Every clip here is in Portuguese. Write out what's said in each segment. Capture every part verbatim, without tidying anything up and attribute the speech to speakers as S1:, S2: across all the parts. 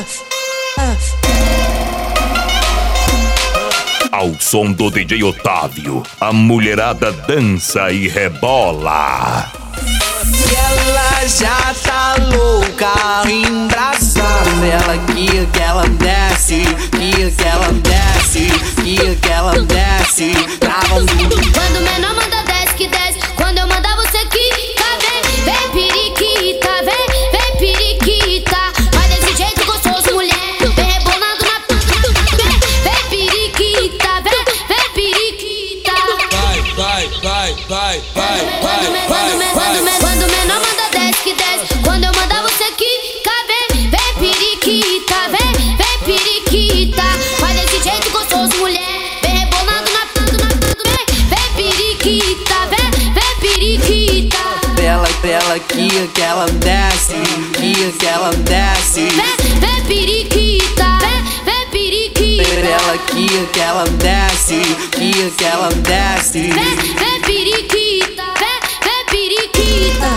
S1: Ao som do D J Otávio, a mulherada dança e rebola.
S2: E ela já tá louca, embraçada. Ela que que ela desce, que que ela desce, que que ela desce. Trava tudo.
S3: Quando o menor manda desce que desce, quando eu mandar você quica, vem, vem periquita, vem, vem periquita. Vai desse jeito gostoso, mulher, vem rebolando na vem, vem periquita, vem, vem periquita.
S4: Vai, vai, vai, vai, vai, vai, vai, vai.
S3: Quando o menor manda desce que desce, quando eu mandar você quica, vem, vem periquita, vem, vem periquita. Vai desse jeito gostoso, mulher, vem rebolando na vem, vem periquita, vem, vem periquita.
S2: Ela, ela que que ela desce, que que ela desce.
S3: Vem, vem periquita, vem, vem periquita.
S2: Ela que que ela desce, que que ela desce.
S3: Vem, vem periquita, vem, vem periquita.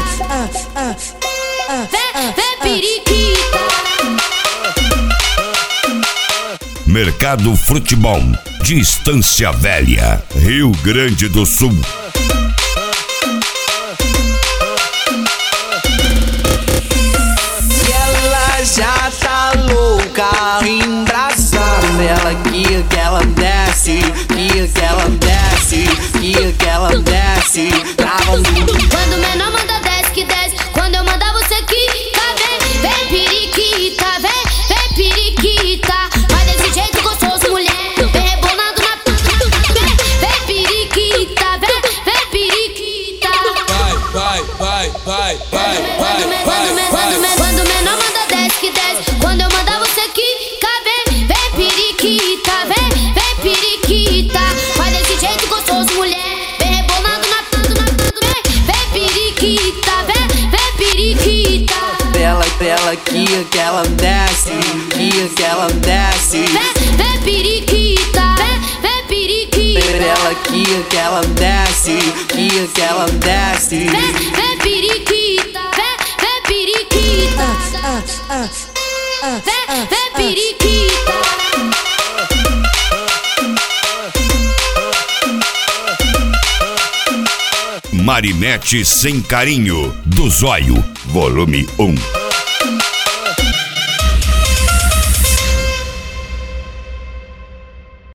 S3: Vem, vem periquita.
S1: Mercado Futebol de Estância Velha, Rio Grande do Sul.
S2: E ela já tá louca, embraçada. Ela que que ela desce, que que ela desce, que que ela desce. Trava tudo.
S3: Quando o menor manda desce que desce, quando eu mandar você quica, vem, vem periquita, vem, vem periquita. Vai desse jeito gostoso, mulher, vem rebolando na vem, vem periquita, vem, vem periquita.
S4: Vai, vai, vai, vai, vai, vai, vai, vai.
S3: Quando o menor manda desce que desce, quando eu mandar você quica, vem, vem periquita, vem, vem periquita. Vai desse jeito gostoso, mulher, vem rebolando na vem, vem periquita, vem, vem periquita.
S2: Ela, ela que que ela desce, que que ela desce.
S3: Vem, vem periquita, vem, vem periquita.
S2: Ela que que ela desce, que que ela desce.
S3: Vem, vem periquita, vem, vem periquita. Vem, vem periquita.
S1: Marinete Sem Carinho, do Zóio, volume um.